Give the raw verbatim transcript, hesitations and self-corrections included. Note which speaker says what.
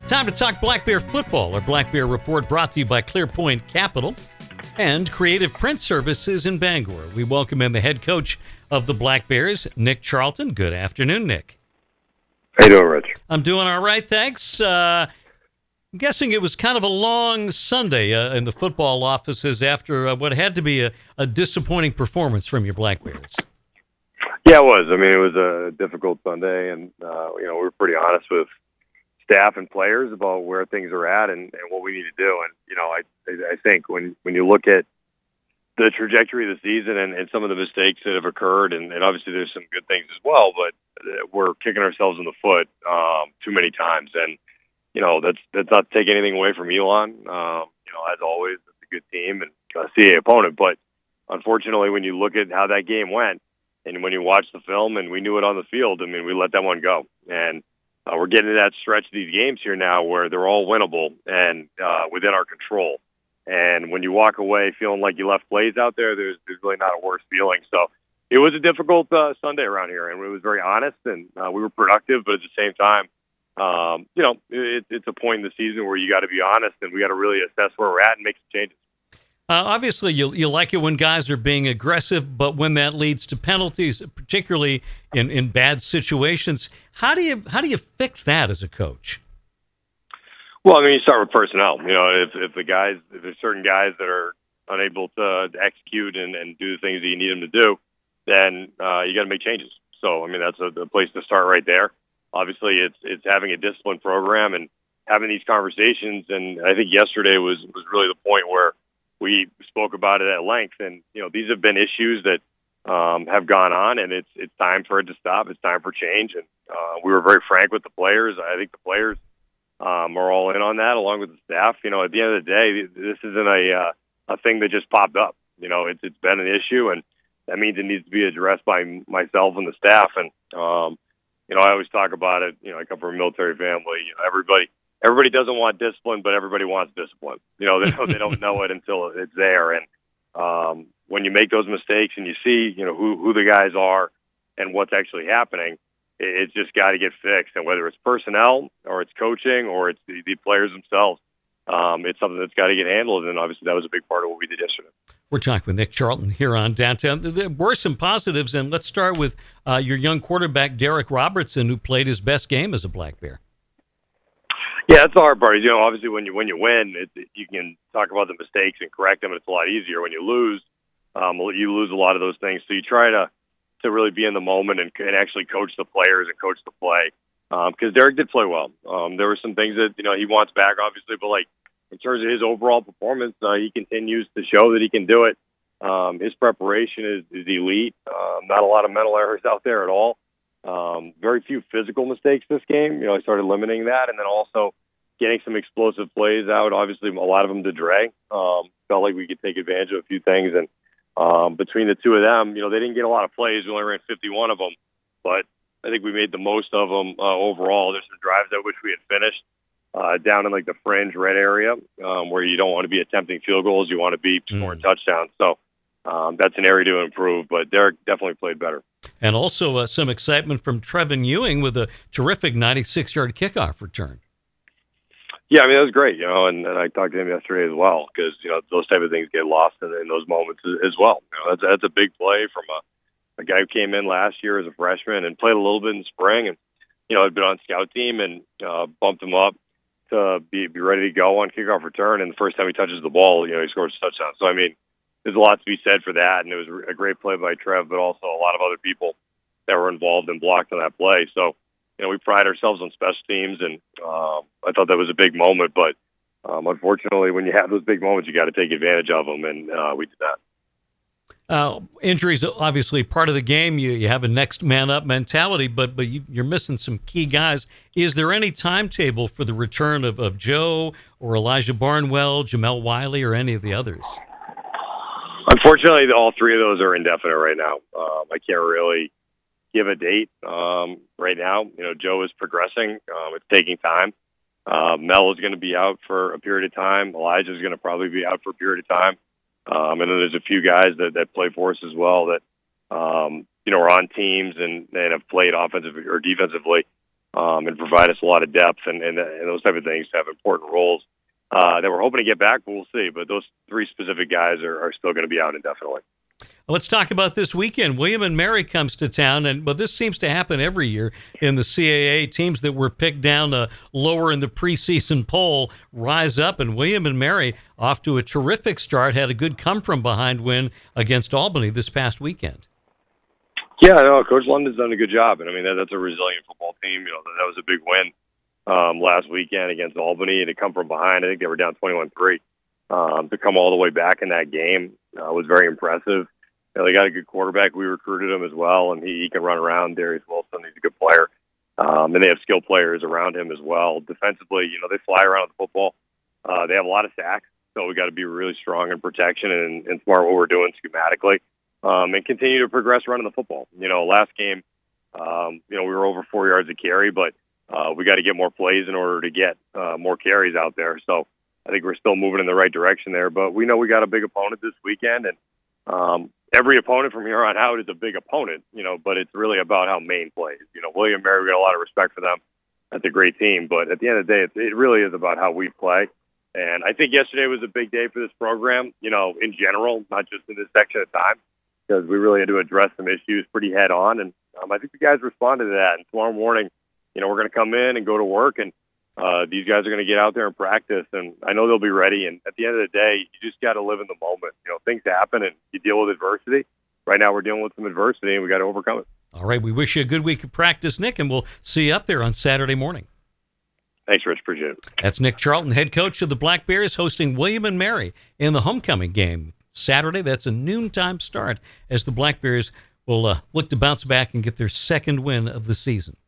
Speaker 1: Time to talk Black Bear football. Our Black Bear Report brought to you by ClearPoint Capital and Creative Print Services in Bangor. We welcome in the head coach of the Black Bears, Nick Charlton. Good afternoon, Nick.
Speaker 2: How you doing, Rich?
Speaker 1: I'm doing all right, thanks. Uh, I'm guessing it was kind of a long Sunday uh, in the football offices after uh, what had to be a, a disappointing performance from your Black Bears.
Speaker 2: Yeah, it was. I mean, it was a difficult Sunday, and uh, you know, we were pretty honest with staff and players about where things are at and, and what we need to do. And you know, I I think when when you look at the trajectory of the season and, and some of the mistakes that have occurred, and, and obviously there's some good things as well, but we're kicking ourselves in the foot um, too many times. And you know, that's that's not to take anything away from Elon. Um, you know, as always, it's a good team and a C A opponent. But unfortunately, when you look at how that game went, and when you watch the film, and we knew it on the field, I mean, we let that one go. And Uh, we're getting to that stretch of these games here now where they're all winnable and uh, within our control. And when you walk away feeling like you left plays out there, there's, there's really not a worse feeling. So it was a difficult uh, Sunday around here, and it was very honest, and uh, we were productive. But at the same time, um, you know, it, it's a point in the season where you got to be honest, and we got to really assess where we're at and make some changes.
Speaker 1: Uh, obviously, you you like it when guys are being aggressive, but when that leads to penalties, particularly in, in bad situations, how do you how do you fix that as a coach?
Speaker 2: Well, I mean, you start with personnel. You know, if if the guys, if there's certain guys that are unable to execute and, and do the things that you need them to do, then uh, you got to make changes. So, I mean, that's a, a place to start right there. Obviously, it's it's having a disciplined program and having these conversations. And I think yesterday was was really the point where we spoke about it at length, and you know, these have been issues that um, have gone on, and it's it's time for it to stop. It's time for change, and uh, we were very frank with the players. I think the players um, are all in on that, along with the staff. You know, at the end of the day, this isn't a uh, a thing that just popped up. You know, it's it's been an issue, and that means it needs to be addressed by myself and the staff. And um, you know, I always talk about it. You know, I come from a military family. You know, everybody. Everybody doesn't want discipline, but everybody wants discipline. You know, they don't, they don't know it until it's there. And um, when you make those mistakes and you see, you know, who, who the guys are and what's actually happening, it, it's just got to get fixed. And whether it's personnel or it's coaching or it's the, the players themselves, um, it's something that's got to get handled. And obviously that was a big part of what we did yesterday.
Speaker 1: We're talking with Nick Charlton here on Downtown. There were some positives, and let's start with uh, your young quarterback, Derek Robertson, who played his best game as a Black Bear.
Speaker 2: Yeah, that's the hard part. You know, obviously when you when you win, it, it, you can talk about the mistakes and correct them. And it's a lot easier when you lose. Um, you lose a lot of those things. So you try to to really be in the moment and, and actually coach the players and coach the play. Because um, Derek did play well. Um, there were some things that you know he wants back, obviously, but like in terms of his overall performance, uh, he continues to show that he can do it. Um, his preparation is, is elite. Um, not a lot of mental errors out there at all. Um, very few physical mistakes this game. You know, I started limiting that, and then also getting some explosive plays out. Obviously, a lot of them to Dre. Um, felt like we could take advantage of a few things, and um, between the two of them, you know, they didn't get a lot of plays. We only ran fifty-one of them, but I think we made the most of them uh, overall. There's some drives I wish we had finished uh, down in like the fringe red area um, where you don't want to be attempting field goals. You want to be scoring mm. touchdowns. So um, that's an area to improve, but Derek definitely played better.
Speaker 1: And also uh, some excitement from Trevin Ewing with a terrific ninety-six-yard kickoff return.
Speaker 2: Yeah, I mean, that was great, you know, and, and I talked to him yesterday as well because, you know, those type of things get lost in, in those moments as well. You know, that's, that's a big play from a, a guy who came in last year as a freshman and played a little bit in spring and, you know, had been on scout team and uh, bumped him up to be, be ready to go on kickoff return. And the first time he touches the ball, you know, he scores a touchdown. So, I mean, there's a lot to be said for that, and it was a great play by Trev, but also a lot of other people that were involved and blocked on that play. So, you know, we pride ourselves on special teams, and um, I thought that was a big moment. But um, unfortunately, when you have those big moments, you got to take advantage of them, and uh, we did that.
Speaker 1: Uh, injuries obviously part of the game. You you have a next man up mentality, but but you, you're missing some key guys. Is there any timetable for the return of, of Joe or Elijah Barnwell, Jamel Wiley, or any of the others?
Speaker 2: Unfortunately, all three of those are indefinite right now. Um, I can't really give a date um, right now. You know, Joe is progressing. Um, it's taking time. Uh, Mel is going to be out for a period of time. Elijah is going to probably be out for a period of time. Um, and then there's a few guys that, that play for us as well that, um, you know, are on teams and, and have played offensively or defensively um, and provide us a lot of depth and, and, and those type of things to have important roles uh, that we're hoping to get back, but we'll see. But those three specific guys are, are still going to be out indefinitely.
Speaker 1: Let's talk about this weekend. William and Mary comes to town, and well, this seems to happen every year in the C A A. Teams that were picked down uh, lower in the preseason poll rise up, and William and Mary, off to a terrific start, had a good come-from-behind win against Albany this past weekend.
Speaker 2: Yeah, no, Coach London's done a good job, and I mean that, that's a resilient football team. You know, that, that was a big win um, last weekend against Albany, and to come from behind, I think they were down twenty-one three. Um, to come all the way back in that game uh, was very impressive. You know, they got a good quarterback. We recruited him as well, and he, he can run around. Darius Wilson, he's a good player. Um, and they have skilled players around him as well. Defensively, you know, they fly around the football. Uh, they have a lot of sacks, so we got to be really strong in protection and, and smart what we're doing schematically, um, and continue to progress running the football. You know, last game, um, you know, we were over four yards a carry, but uh, we got to get more plays in order to get uh, more carries out there. So I think we're still moving in the right direction there. But we know we got a big opponent this weekend, and um, every opponent from here on out is a big opponent, you know, but it's really about how Maine plays. You know, William and Mary, we got a lot of respect for them. That's a great team. But at the end of the day, it, it really is about how we play. And I think yesterday was a big day for this program, you know, in general, not just in this section of time, because we really had to address some issues pretty head on. And um, I think the guys responded to that. And tomorrow morning, you know, we're going to come in and go to work, and uh, these guys are going to get out there and practice. And I know they'll be ready. And at the end of the day, you just got to live in the moment. You know, things happen and you deal with adversity. Right now we're dealing with some adversity, and we got to overcome it.
Speaker 1: All right. We wish you a good week of practice, Nick, and we'll see you up there on Saturday morning.
Speaker 2: Thanks, Rich. Appreciate it.
Speaker 1: That's Nick Charlton, head coach of the Black Bears, hosting William and Mary in the homecoming game Saturday. That's a noontime start as the Black Bears will uh, look to bounce back and get their second win of the season.